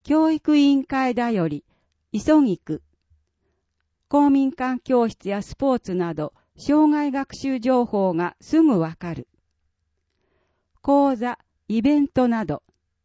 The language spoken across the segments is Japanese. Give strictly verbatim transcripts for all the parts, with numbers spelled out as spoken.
教育委員会だより、急ぎく。公民館教室やスポーツなど、障害学習情報がすぐわかる。講座、イベントなど。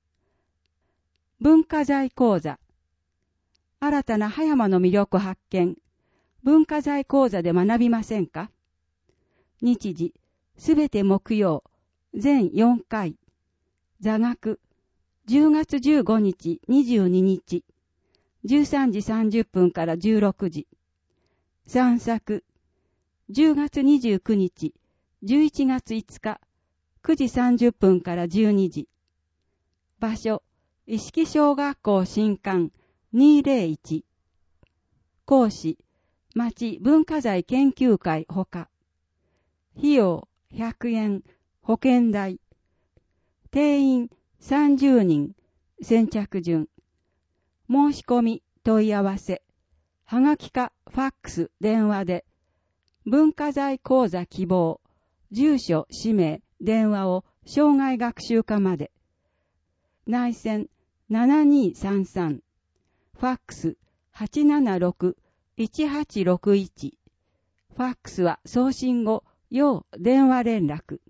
文化財講座。新たな葉山の魅力発見。文化財講座で学びませんか？日時、すべて木曜、全よんかい。座学、じゅうがつじゅうごにち、にじゅうににち、じゅうさんじさんじゅっぷんからじゅうろくじ。散策、じゅうがつにじゅうくにち、じゅういちがついつか、くじさんじゅっぷんからじゅうにじ。場所、一色小学校新館にひゃくいち。講師、町文化財研究会ほか。費用ひゃくえん、保険代。定員さんじゅうにん、先着順。申し込み、問い合わせ。はがきかファックス、電話で。文化財講座希望。住所、氏名、電話を障害学習課まで。内線ななにさんさん。ファックスはちななろく、いちはちろくいち。ファックスは送信後、要電話連絡。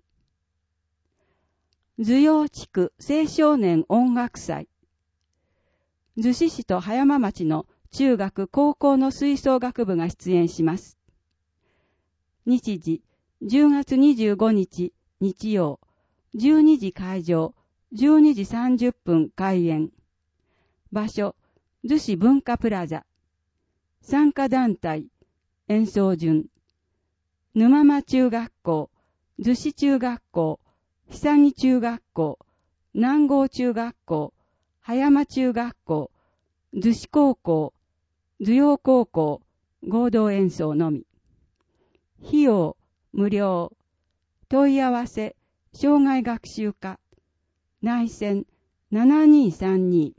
図陽地区青少年音楽祭。逗子市と葉山町の中学高校の吹奏楽部が出演します。日時、じゅうがつにじゅうごにち日曜、じゅうにじ開場、じゅうにじさんじゅっぷん開演。場所、逗子文化プラザ。参加団体、演奏順。沼間中学校、逗子中学校、久木中学校、南郷中学校、葉山中学校、逗子高校、図陽高校、合同演奏のみ。費用、無料。問い合わせ、障害学習課。内線ななにさんに。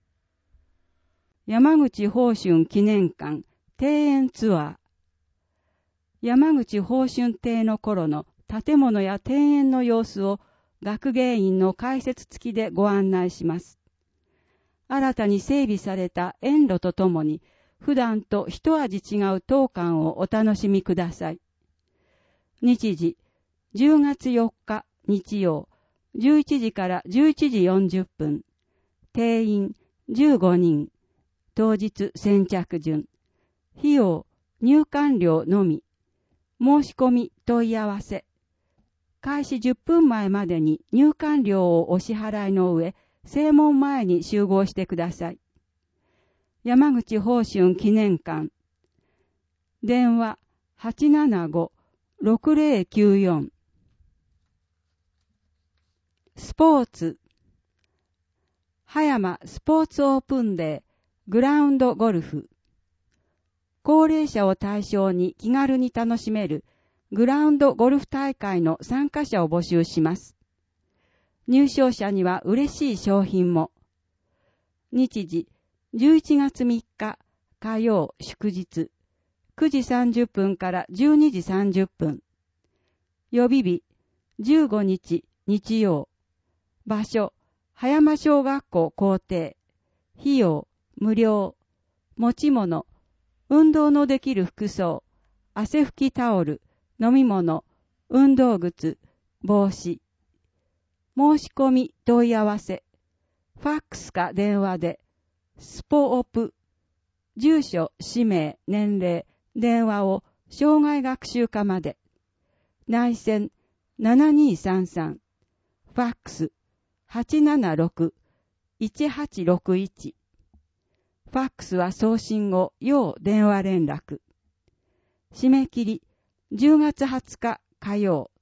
山口芳春記念館庭園ツアー。山口芳春邸の頃の建物や庭園の様子を学芸員の解説付きでご案内します。新たに整備された園路とともに普段と一味違う当館をお楽しみください。日時、じゅうがつよっか日曜、じゅういちじからじゅういちじよんじゅっぷん。定員じゅうごにん。当日先着順。費用、入館料のみ。申し込み問い合わせ。開始じゅっぷんまえまでに入館料をお支払いの上、正門前に集合してください。山口芳春記念館。電話はちななご、ろくぜろきゅうよん。スポーツ。葉山スポーツオープンデーグラウンドゴルフ。高齢者を対象に気軽に楽しめるグラウンドゴルフ大会の参加者を募集します。入賞者には嬉しい商品も。日時、じゅういちがつみっか火曜祝日、くじさんじゅっぷんからじゅうにじさんじゅっぷん。予備日、じゅうごにち日曜。場所、葉山小学校校庭。費用、無料。持ち物、運動のできる服装、汗拭きタオル、飲み物、運動靴、帽子。申し込み問い合わせ。ファックスか電話で、スポオプ。住所、氏名、年齢、電話を障害学習課まで。内線ななにさんさん。ファックスはちななろく、いちはちろくいち。ファックスは送信後、要電話連絡。締め切り、じゅうがつはつか火曜。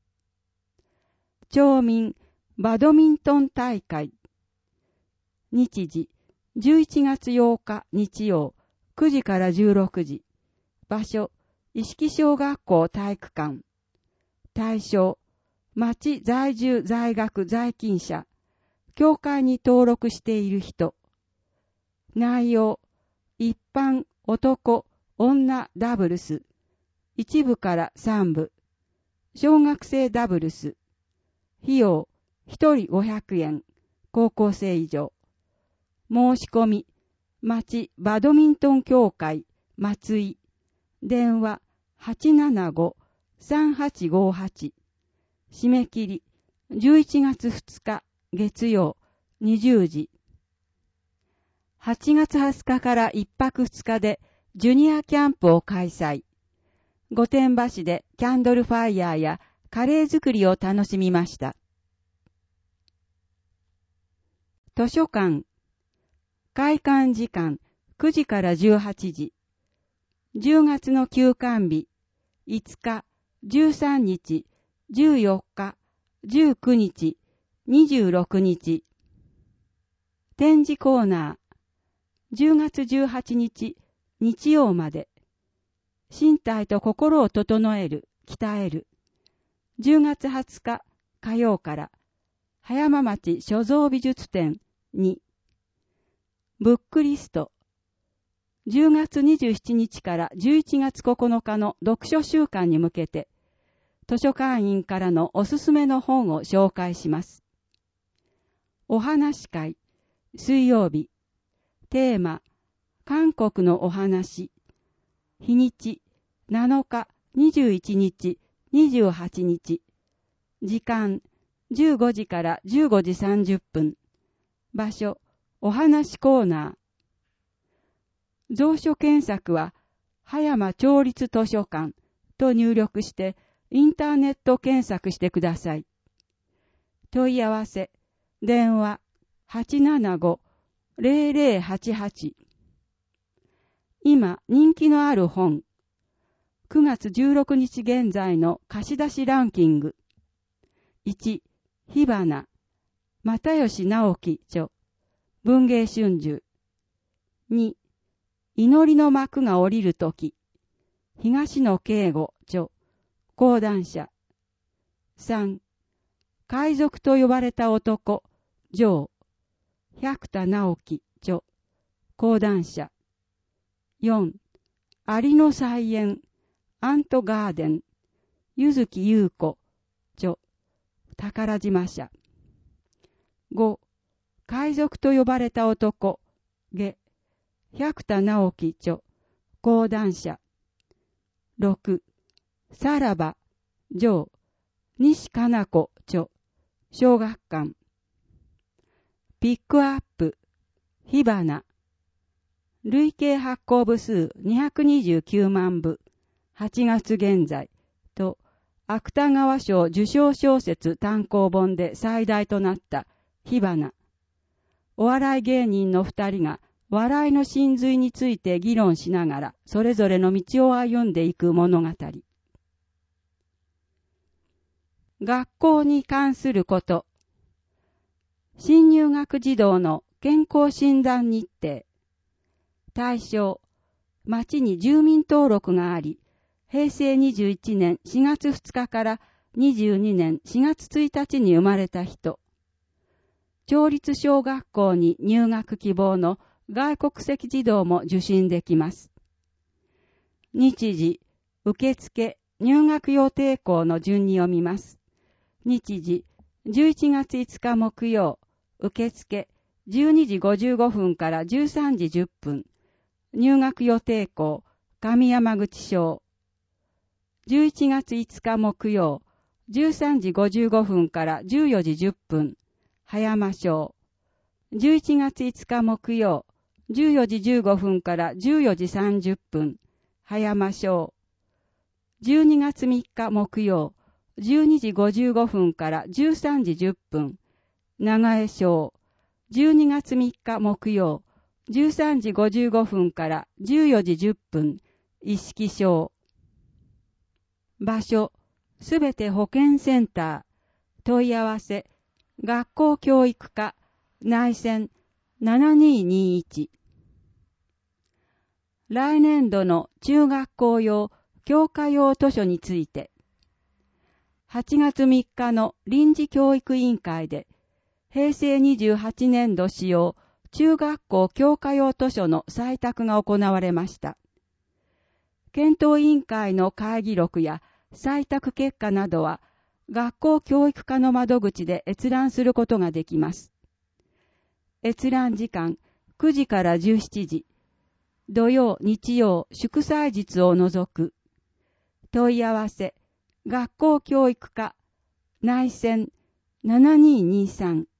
町民バドミントン大会。日時、じゅういちがつようか日曜、くじからじゅうろくじ。場所、一色小学校体育館。対象、町在住在学在勤者。協会に登録している人。内容、一般、男、女ダブルス。一部から三部。小学生ダブルス。費用、一人ごひゃくえん。高校生以上。 申し込み、町バドミントン協会、松井、電話 はちななご さんはちごはち、締め切りじゅういちがつふつか月曜にじゅうじ。はちがつはつかからいっぱくふつかでジュニアキャンプを開催。御殿場市でキャンドルファイヤーやカレー作りを楽しみました。図書館。開館時間くじからじゅうはちじ。じゅうがつの休館日、いつか、じゅうさんにち、じゅうよっか、じゅうくにち、にじゅうろくにち。展示コーナー。じゅうがつじゅうはちにち、日曜まで。身体と心を整える、鍛える。じゅうがつはつか、火曜から。葉山町所蔵美術展に。ブックリスト。じゅうがつにじゅうしちにちからじゅういちがつここのかの読書週間に向けて、図書館員からのおすすめの本を紹介します。お話会、水曜日。テーマ、韓国のお話。日にち、なのか、にじゅういちにち、にじゅうはちにち。時間、じゅうごじからじゅうごじさんじゅっぷん。場所、お話コーナー。蔵書検索は、葉山町立図書館と入力して、インターネット検索してください。問い合わせ、電話 はちななご ぜろぜろはちはち。今、人気のある本。くがつじゅうろくにち現在の貸し出しランキング。いち、火花。又吉直樹著。文藝春秋。に、祈りの幕が降りるとき。東野圭吾著。講談社。さん、海賊と呼ばれた男。上。百田直樹著。講談社。よん、アリの菜園。アントガーデン。柚木優子著。宝島社。ご、海賊と呼ばれた男。下。百田直樹著。講談社。ろく、さらば。上。西加奈子著。小学館。ピックアップ。火花。累計発行部数にひゃくにじゅうきゅうまんぶ。はちがつ現在。と、芥川賞受賞小説単行本で最大となった火花。お笑い芸人の二人が笑いの真髄について議論しながらそれぞれの道を歩んでいく物語。学校に関すること。新入学児童の健康診断日程。対象。町に住民登録があり、へいせいにじゅういちねんしがつふつかからにじゅうにねんしがつついたちに生まれた人。町立小学校に入学希望の外国籍児童も受診できます。日時、受付、入学予定校の順に読みます。日時、じゅういちがついつか木曜、受付、じゅうにじごじゅうごふんからじゅうさんじじゅっぷん。入学予定校、上山口小。じゅういちがついつか木曜、じゅうさんじごじゅうごふんからじゅうよじじゅっぷん。葉山小。じゅういちがついつか木曜、じゅうよじじゅうごふんからじゅうよじさんじゅっぷん。葉山小。じゅうにがつみっか木曜、じゅうにじごじゅうごふんからじゅうさんじじゅっぷん。長江小。じゅうにがつみっか木曜、じゅうさんじごじゅうごふんからじゅうよじじゅっぷん。一色小。場所、すべて保健センター。問い合わせ、学校教育課、内線ななにーにーいち。来年度の中学校用、教科用図書について。はちがつみっかの臨時教育委員会で、へいせいにじゅうはちねんど使用中学校教科用図書の採択が行われました。検討委員会の会議録や採択結果などは学校教育課の窓口で閲覧することができます。閲覧時間くじからじゅうしちじ、土曜、日曜、祝祭日を除く。問い合わせ、学校教育課、内線ななにーにーさん